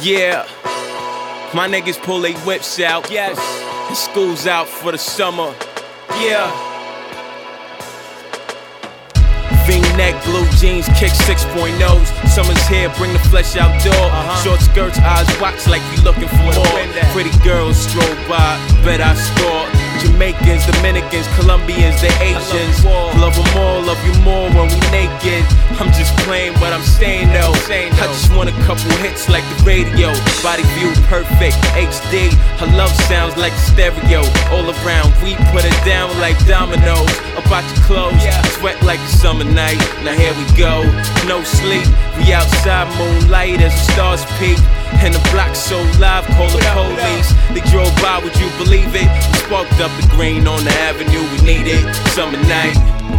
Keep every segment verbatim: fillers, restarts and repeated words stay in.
Yeah, my niggas pull they whips out. Yes, and school's out for the summer. Yeah. V-neck, blue jeans, kick six point ohs. Summer's here, bring the flesh outdoor. Uh-huh. Short skirts, eyes watch like you looking for more. Pretty girls stroll by, bet I score. Jamaicans, Dominicans, Colombians, they Asians. Love them all, love you more when we naked. I'm just playing, but I'm staying though. I just want a couple hits like the radio. Body view perfect, H D. Her love sounds like stereo. All around, we put it down like dominoes. About your clothes, sweat like a summer night. Now here we go, no sleep. We outside moonlight as the stars peak. And the block so live, call the police. They drove by, would you believe it? We sparked up the green on the avenue, we need it. Summer night,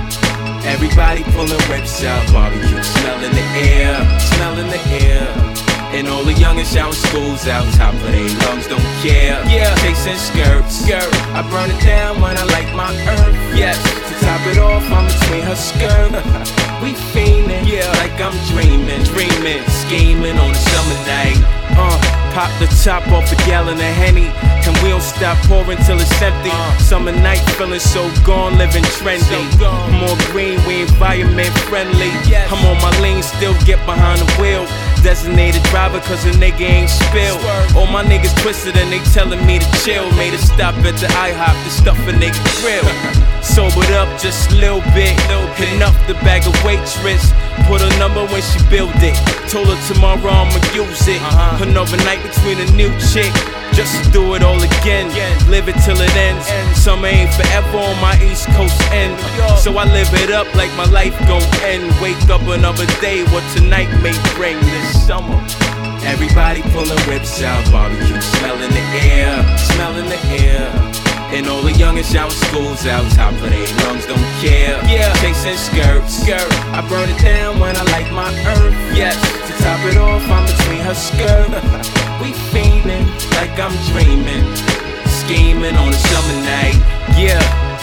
everybody pulling whips out. Barbecue smell in the air, smell in the air. And all the youngest out in school's out, top of their lungs, don't care. Yeah, chasing skirts, skirt. I burn it down when I like my earth. Yes, to top it off, I'm between her skirt. We fiendin', yeah, like I'm dreaming, dreaming, scheming on a summer night. Uh, pop the top off a gallon of Henny, and we don't stop pouring till it's empty. Uh, summer night feeling so gone, living trendy. So gone. More green, we environment friendly. Yes. I'm on my lane, still get behind the wheel. Designated driver cause a nigga ain't spilled. All my niggas twisted and they telling me to chill. Made a stop at the IHOP to stuff a nigga grill. Sobered up just a little bit, enough to bag a waitress. Put her number when she built it. Told her tomorrow I'ma use it. uh-huh. Another night between a new chick, just to do it all again. Live it till it ends. Summer ain't forever on my East Coast end, so I live it up like my life gon' end. Wake up another day, what tonight may bring this summer. Everybody pulling whips out, barbecue smell in the air, smell in the air. And all the youngest out in school's out, top of their lungs, don't care. Yeah, chasing skirts, skirt. I burn it down when I like my earth. Yes, to top it off, I'm between her skirt. We fiendin' like I'm dreaming, scheming on a summer night. Yeah,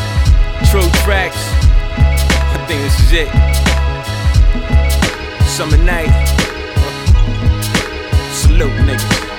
true tracks. I think this is it. Summer night. Salute, niggas.